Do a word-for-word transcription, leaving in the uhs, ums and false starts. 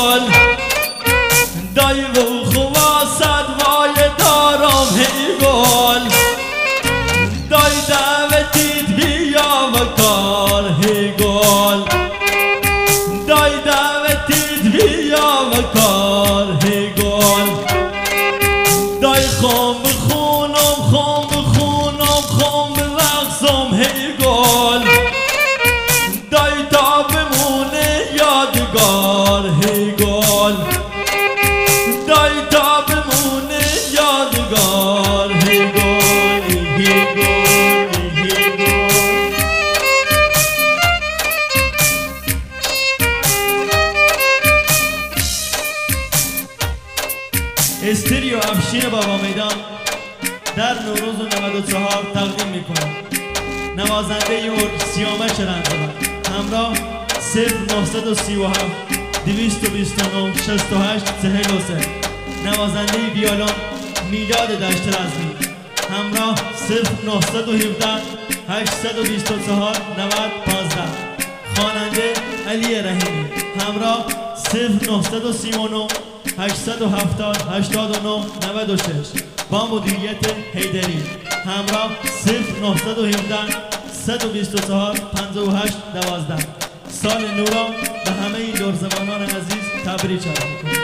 گل دای و خواسد وای دارم هی گل دای دعوتیت بیا و کار هی گل دای دعوتیت بیا و کار هی گل دای خم خونم خم خونم خم رقصم هی گل دای تا بمونه یادگار هی گل دای تا بمونه یادگار هی گل هی گل هی گل استریو افشین بابا میدان در نوروز و نود و چهار تقدیم میکنم. نوازنده ارگ سیامک رنجبر همراه صفر نهصد و سی و هفت دویست و بیست و نه شصت و هشت چهل و سه. نوازنده ویولون میلاد دشت رزمی همراه صفر نهصد و هفده هشتصد و بیست و چهار نود پانزده. خواننده علی رحیمی همراه صفر نهصد و سی و نه هشتصد و هفتاد هشتاد و نه نود و شش. با مدیریت حیدری همراه صفر نهصد و هفده صد و بیست و چهار پنجاه و هشت دوازده. سال نو را به همه این دورزبانان عزیز تبریک می‌کنم.